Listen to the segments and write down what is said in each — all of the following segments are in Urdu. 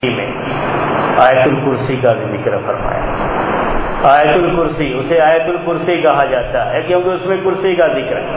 میں آیت الکرسی کا بھی ذکر فرمایا۔ آیت الکرسی، اسے آیت الکرسی کہا جاتا ہے کیونکہ اس میں کرسی کا ذکر ہے۔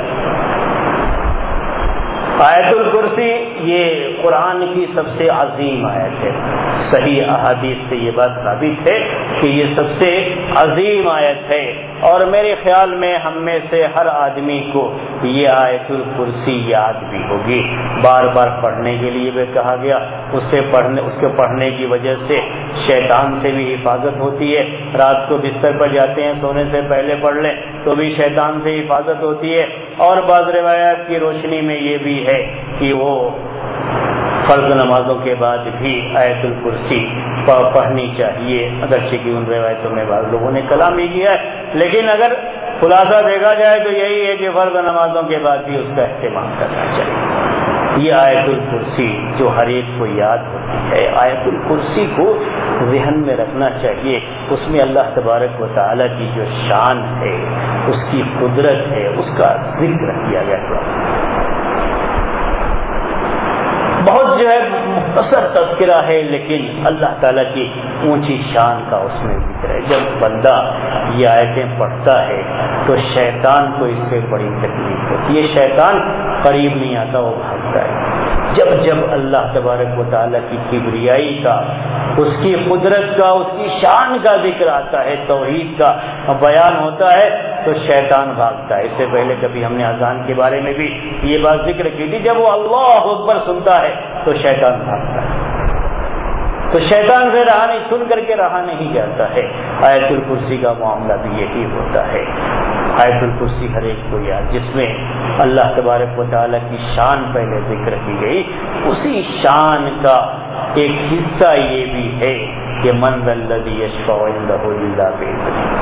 آیت الکرسی یہ قرآن کی سب سے عظیم آیت ہے، صحیح احادیث سے یہ بات ثابت ہے کہ یہ سب سے عظیم آیت ہے، اور میرے خیال میں ہم میں سے ہر آدمی کو یہ آیت الکرسی یاد بھی ہوگی، بار بار پڑھنے کے لیے بھی کہا گیا۔ اس کے پڑھنے کی وجہ سے شیطان سے بھی حفاظت ہوتی ہے، رات کو بستر پر جاتے ہیں سونے سے پہلے پڑھ لیں تو بھی شیطان سے حفاظت ہوتی ہے، اور بعض روایات کی روشنی میں یہ بھی ہے کہ وہ فرض نمازوں کے بعد بھی آیت الکرسی پڑھنی چاہیے، اگرچہ کہ ان روایتوں میں بعض لوگوں نے کلام بھی کیا ہے، لیکن اگر خلاصہ دیکھا جائے تو یہی ہے کہ فرض نمازوں کے بعد بھی اس کا اہتمام کرنا چاہیے۔ یہ آیت الکرسی جو ہر ایک کو یاد ہوتی ہے، آیت الکرسی کو ذہن میں رکھنا چاہیے، اس میں اللہ تبارک و تعالیٰ کی جو شان ہے، اس کی قدرت ہے، اس کا ذکر کیا گیا ہے۔ بہت جو ہے مختصر تذکرہ ہے، لیکن اللہ تعالیٰ کی اونچی شان کا اس میں ذکر ہے۔ جب بندہ یہ آیتیں پڑھتا ہے تو شیطان کو اس سے بڑی تکلیف ہوتی ہے، شیطان قریب نہیں آتا، وہ بھاگتا ہے۔ جب اللہ تبارک و تعالیٰ کی کبریائی کا، اس کی قدرت کا، اس کی شان کا ذکر آتا ہے، توحید کا بیان ہوتا ہے تو شیطان بھاگتا ہے۔ اس سے پہلے کبھی ہم نے اذان کے بارے میں بھی یہ بات ذکر کی تھی، جب وہ اللہ اکبر سنتا ہے تو شیطان بھاگتا ہے، تو شیطان سے سن کر کے رہا نہیں جاتا ہے۔ آیت الکرسی کا معاملہ بھی یہی ہوتا ہے۔ آیت الکرسی ہر ایک کو یاد، جس میں اللہ تبارک و تعالیٰ کی شان پہلے ذکر کی گئی، اسی شان کا ایک حصہ یہ بھی ہے کہ من ذا الذی یشفع عنده الا بإذنہ،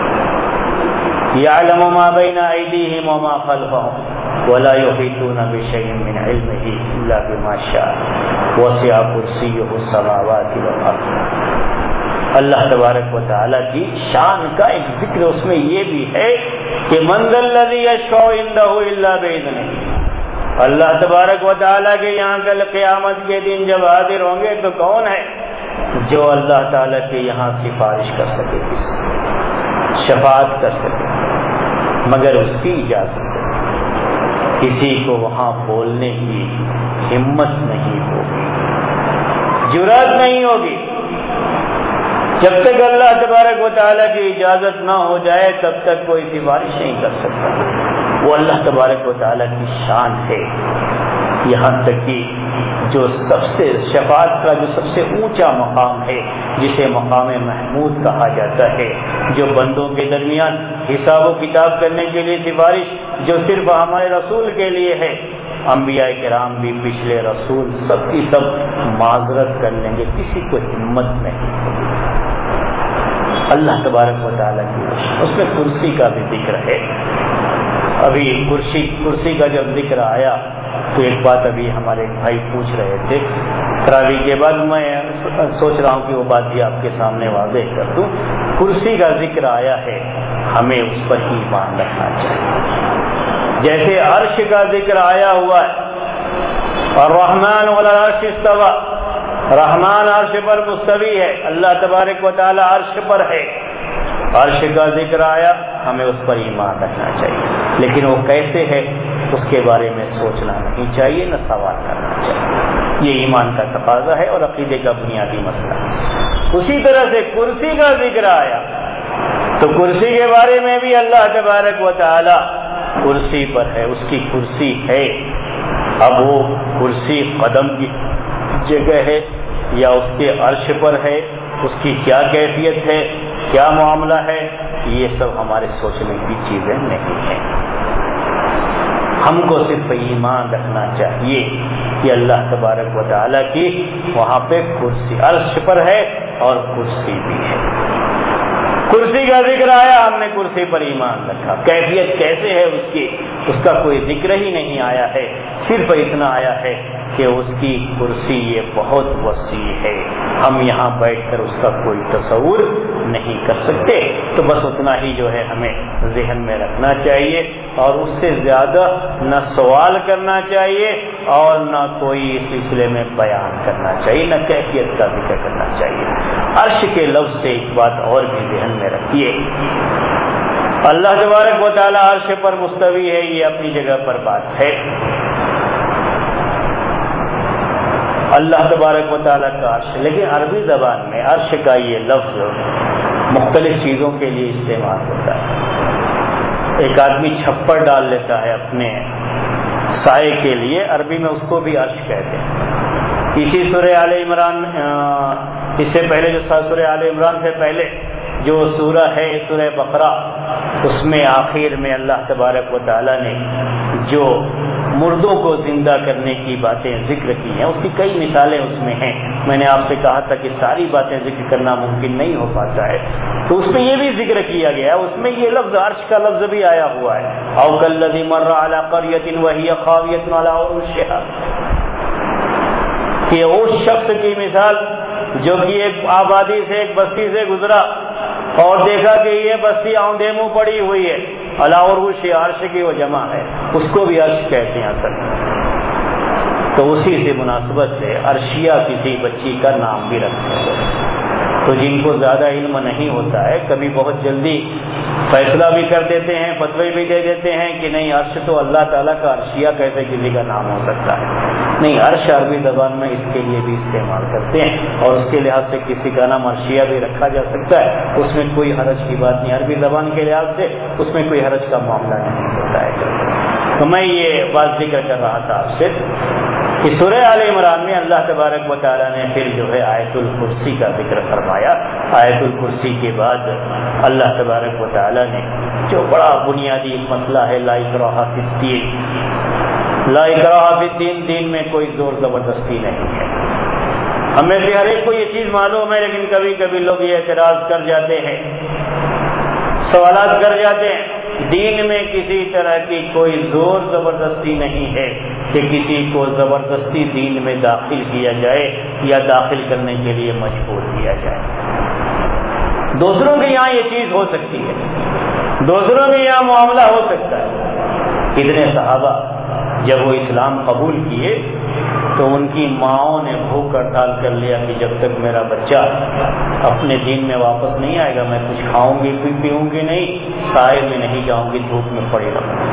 یعلم ما بین ایدیہم وما خلفہم ولا یحیطون بشیء من علمہ الا بما شاء وسع کرسیہ السماوات والارض۔ اللہ تبارک و تعالیٰ کی شان کا ایک ذکر اس میں یہ بھی ہے کہ من ذا الذی یشفع عنده الا بإذنہ، اللہ تبارک و تعالیٰ کے یہاں کل قیامت کے دن جب حاضر ہوں گے تو کون ہے جو اللہ تعالیٰ کے یہاں سفارش کر سکے، شفاعت کر سکے، مگر اس کی اجازت سے۔ کسی کو وہاں بولنے کی ہمت نہیں ہوگی، جرأت نہیں ہوگی، جب تک اللہ تبارک و تعالیٰ کی اجازت نہ ہو جائے تب تک کوئی سفارش نہیں کر سکتا۔ وہ اللہ تبارک و تعالیٰ کی شان ہے، یہاں تک کہ جو سب سے شفاعت کا جو سب سے اونچا مقام ہے، جسے مقام محمود کہا جاتا ہے، جو بندوں کے درمیان حساب و کتاب کرنے کے لیے سفارش جو صرف ہمارے رسول کے لیے ہے، انبیاء کرام بھی، پچھلے رسول سب کی سب معذرت کر لیں گے، کسی کو ہمت نہیں ہوگی۔ اللہ تبارک و تعالیٰ کی اس میں کرسی کا بھی ذکر ہے۔ ابھی کرسی کا جب ذکر آیا تو ایک بات ابھی ہمارے بھائی پوچھ رہے تھے تراویح کے بعد، میں سوچ رہا ہوں کہ وہ بات بھی آپ کے سامنے واضح کر دوں۔ کرسی کا ذکر آیا ہے، ہمیں اس پر ایمان رکھنا چاہیے۔ جیسے عرش کا ذکر آیا ہوا ہے، الرحمن علی العرش استوى، رحمان عرش پر مستوی ہے، اللہ تبارک و تعالی عرش پر ہے، عرش کا ذکر آیا، ہمیں اس پر ایمان رکھنا چاہیے، لیکن وہ کیسے ہے اس کے بارے میں سوچنا نہیں چاہیے، نہ سوال کرنا چاہیے۔ یہ ایمان کا تقاضا ہے اور عقیدے کا بنیادی مسئلہ ہے۔ اسی طرح سے کرسی کا ذکر آیا تو کرسی کے بارے میں بھی اللہ تبارک و تعالی کرسی پر ہے، اس کی کرسی ہے۔ اب وہ کرسی قدم کی جگہ ہے یا اس کے عرش پر ہے، اس کی کیا کیفیت ہے، کیا معاملہ ہے، یہ سب ہمارے سوچنے کی چیزیں نہیں ہیں۔ ہم کو صرف ایمان رکھنا چاہیے کہ اللہ تبارک و تعالیٰ کی وہاں پہ کرسی عرش پر ہے اور کرسی بھی ہے۔ کرسی کا ذکر آیا، ہم نے کرسی پر ایمان رکھا، کیفیت کیسے ہے اس کی، اس کا کوئی ذکر ہی نہیں آیا ہے، صرف اتنا آیا ہے کہ اس کی کرسی یہ بہت وسیع ہے، ہم یہاں بیٹھ کر اس کا کوئی تصور نہیں کر سکتے. تو بس اتنا ہی جو ہے ہمیں ذہن میں رکھنا چاہیے اور اس سے زیادہ نہ سوال کرنا چاہیے اور نہ کوئی اس سلسلے میں بیان کرنا چاہیے، نہ کیفیت کا ذکر کرنا چاہیے. عرش کے لفظ سے ایک بات اور بھی ذہن میں رکھیے، اللہ تبارک و تعالیٰ عرش پر مستوی ہے، یہ اپنی جگہ پر بات ہے. اللہ تبارک و تعالیٰ کا عرش، لیکن عربی زبان میں عرش کا یہ لفظ مختلف چیزوں کے لیے استعمال ہوتا ہے. ایک آدمی چھپر ڈال لیتا ہے اپنے سائے کے لیے، عربی میں اس کو بھی عرش کہتے ہیں. اسی سورہ آل عمران، اس سے پہلے جو سورہ آل عمران سے پہلے جو سورہ ہے سورہ بقرہ، اس میں آخر میں اللہ تبارک و تعالیٰ نے جو مردوں کو زندہ کرنے کی باتیں ذکر کی ہیں، اس کی کئی مثالیں اس میں ہیں. میں نے آپ سے کہا تھا کہ ساری باتیں ذکر کرنا ممکن نہیں ہو پاتا ہے، تو اس میں یہ بھی ذکر کیا گیا ہے. اس میں یہ لفظ عرش کا لفظ بھی آیا ہوا ہے، او کالذی مر علی قریۃ وہی خاویۃ علی عروشہا، کہ اس شخص کی مثال جو کہ ایک آبادی سے، ایک بستی سے گزرا اور دیکھا کہ یہ بستی آندھے منہ پڑی ہوئی ہے. علی عروش، عرش کی وہ جمع ہے، اس کو بھی عرش کہتے ہیں اصل میں. تو اسی سے مناسبت سے عرشیہ کسی بچی کا نام بھی رکھتے ہیں. تو جن کو زیادہ علم نہیں ہوتا ہے کبھی بہت جلدی فیصلہ بھی کر دیتے ہیں، فتوی بھی دے دیتے ہیں کہ نہیں عرش تو اللہ تعالیٰ کا، عرشیہ کیسے کسی کا نام ہو سکتا ہے. نہیں، عرش عربی زبان میں اس کے لیے بھی استعمال کرتے ہیں اور اس کے لحاظ سے کسی کا نام عرشیہ بھی رکھا جا سکتا ہے. اس میں کوئی حرج کی بات نہیں، عربی زبان کے لحاظ سے اس میں کوئی حرج کا معاملہ نہیں ہوتا ہے. تو میں یہ بات ذکر کر رہا تھا آپ سے کہ سورہ آل عمران میں اللہ تبارک و تعالیٰ نے پھر جو ہے آیت الکرسی کا ذکر فرمایا. آیت الکرسی کے بعد اللہ تبارک و تعالیٰ نے جو بڑا بنیادی مسئلہ ہے، لا اکراہ فی الدین، لا اکراہ فی الدین، دین میں کوئی زور زبردستی نہیں ہے. ہمیں سے ہر ایک کو یہ چیز معلوم ہے، لیکن کبھی کبھی لوگ یہ اعتراض کر جاتے ہیں، سوالات کر جاتے ہیں. دین میں کسی طرح کی کوئی زور زبردستی نہیں ہے کہ کسی کو زبردستی دین میں داخل کیا جائے یا داخل کرنے کے لیے مجبور کیا جائے. دوسروں کے یہاں یہ چیز ہو سکتی ہے، دوسروں کے یہاں معاملہ ہو سکتا ہے. کتنے صحابہ جب وہ اسلام قبول کیے تو ان کی ماؤں نے بھوک ہڑتال کر لیا کہ جب تک میرا بچہ اپنے دین میں واپس نہیں آئے گا میں کچھ کھاؤں گی پیوں گی نہیں، سائے میں نہیں جاؤں گی، دھوپ میں پڑے رہوں گی.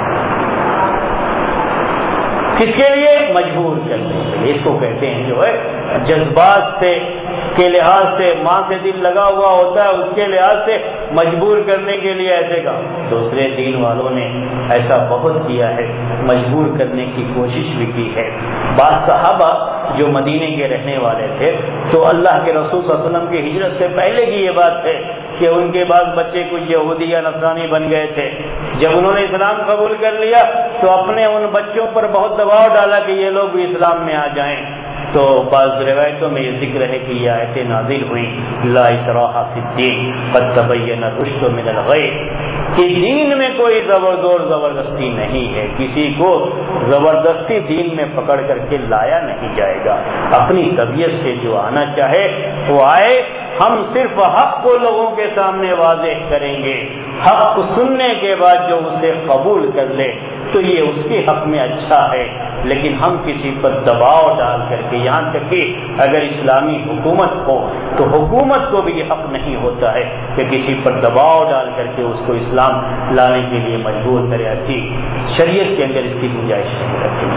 کس کے لیے؟ مجبور کرنے کے لیے. اس کو کہتے ہیں جو ہے جذبات سے کے لحاظ سے، ماں سے دل لگا ہوا ہوتا ہے، اس کے لحاظ سے مجبور کرنے کے لیے ایسے کا. دوسرے دین والوں نے ایسا بہت کیا ہے، مجبور کرنے کی کوشش بھی کی ہے. بعض صحابہ جو مدینے کے رہنے والے تھے تو اللہ کے رسول صلی اللہ علیہ وسلم کی ہجرت سے پہلے کی یہ بات ہے کہ ان کے بعض بچے کچھ یہودی یا نصرانی بن گئے تھے. جب انہوں نے اسلام قبول کر لیا تو اپنے ان بچوں پر بہت دباؤ ڈالا کہ یہ لوگ بھی اسلام میں آ جائیں. تو بعض روایتوں میں یہ ذکر ہے کہ یہ آیتیں نازل ہوئی لا اکراہ فی الدین قد تبین الرشد من الغی، کہ دین میں کوئی زور زبردستی نہیں ہے، کسی کو زبردستی دین میں پکڑ کر کے لایا نہیں جائے گا. اپنی طبیعت سے جو آنا چاہے وہ آئے. ہم صرف حق کو لوگوں کے سامنے واضح کریں گے، حق سننے کے بعد جو اسے قبول کر لے تو یہ اس کے حق میں اچھا ہے. لیکن ہم کسی پر دباؤ ڈال کر کے، یہاں تک کہ اگر اسلامی حکومت ہو تو حکومت کو بھی یہ حق نہیں ہوتا ہے کہ کسی پر دباؤ ڈال کر کے اس کو اسلام لانے کے لیے مجبور کرے. ایسی شریعت کے اندر اس کی گنجائش نہیں رکھیں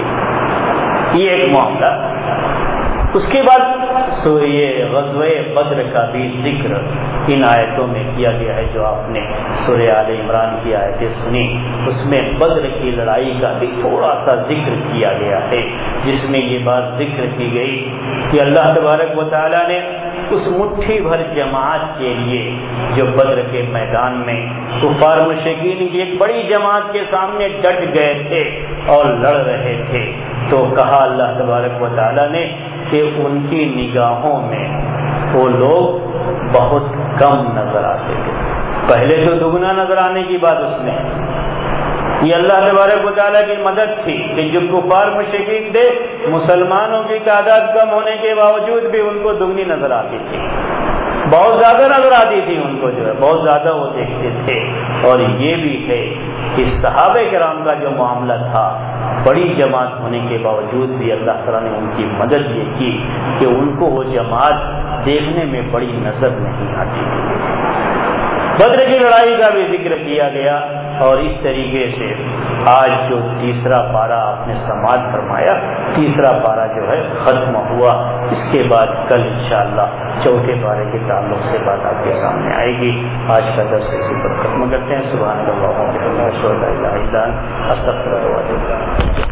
گے. یہ ایک معاملہ. اس کے بعد یہ غزوہ بدر کا بھی ذکر ان آیتوں میں کیا گیا ہے جو آپ نے سورہ آل عمران کی آیتیں سنی. اس میں بدر کی لڑائی کا بھی تھوڑا سا ذکر کیا گیا ہے، جس میں یہ بات ذکر کی گئی کہ اللہ تبارک و تعالیٰ نے اس مٹھی بھر جماعت کے لیے جو بدر کے میدان میں کفار مشرکین کی ایک بڑی جماعت کے سامنے ڈٹ گئے تھے اور لڑ رہے تھے، تو کہا اللہ تبارک و تعالیٰ نے کہ ان کی نگاہوں میں وہ لوگ بہت کم نظر آتے تھے. پہلے تو دگنا نظر آنے کی بات اس میں، یہ اللہ تبارک و تعالیٰ کی مدد تھی کہ جو کفار مشرکین تھے مسلمانوں کی تعداد کم ہونے کے باوجود بھی ان کو دگنی نظر آتی تھی. بہت زیادہ نظر آتی تھی ان کو، جو ہے بہت زیادہ وہ دیکھتے تھے۔ اور یہ بھی ہے کہ صحابہ کرام کا جو معاملہ تھا، بڑی جماعت ہونے کے باوجود بھی اللہ تعالیٰ نے ان کی مدد یہ کی کہ ان کو وہ جماعت دیکھنے میں بڑی نظر نہیں آتی تھی۔ بدر کی لڑائی کا بھی ذکر کیا گیا، اور اس طریقے سے آج جو تیسرا پارہ آپ نے سماعت فرمایا، تیسرا پارہ جو ہے ختم ہوا۔ اس کے بعد کل انشاءاللہ چوتھے پارے کے تعلق سے بات آپ کے سامنے آئے گی۔ آج کا درس اسی پر ختم کرتے ہیں۔ سبحان اللہ و بحمدہ، اشہد ان لا الہ الا انت، استغفرک و اتوب الیک۔